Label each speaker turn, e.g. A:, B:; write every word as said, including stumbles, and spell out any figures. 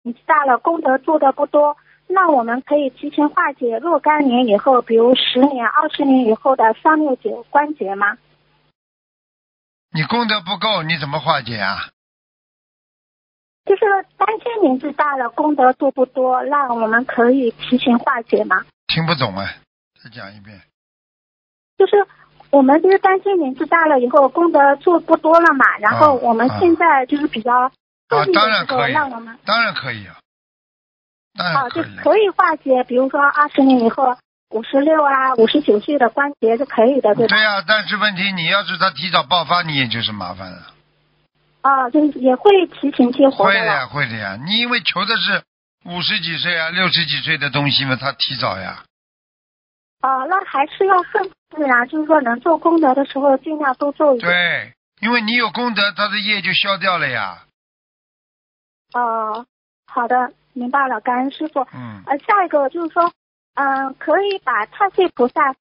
A: 年纪大了，功德做的不多，那我们可以提前化解若干年以后，比如十年、二十年以后的三六九关节吗？
B: 你功德不够，你怎么化解啊？
A: 就是担心年纪大了，功德做不多，那我们可以提前化解吗？
B: 听不懂啊，再讲一遍。
A: 就是我们就是担心年纪大了以后功德做不多了嘛，然后我们现在就是比较
B: 啊，当然
A: 可以，让我们
B: 当然可以啊，当然可以、啊，
A: 就可以化解，比如说二十年以后五十六啊、五十九岁的关节是可以的，对吧？
B: 对啊，但是问题你要是他提早爆发，你也就是麻烦了。
A: 啊，就是也会提前激活的。
B: 会的呀，会的呀，你因为求的是五十几岁啊、六十几岁的东西嘛，他提早呀。
A: 啊，那还是要顺自然，就是说能做功德的时候尽量多做一点。
B: 对，因为你有功德，他的业就消掉了呀。
A: 哦，好的，明白了，感恩师傅。
B: 嗯。
A: 呃，下一个就是说，嗯、呃，可以把太岁菩萨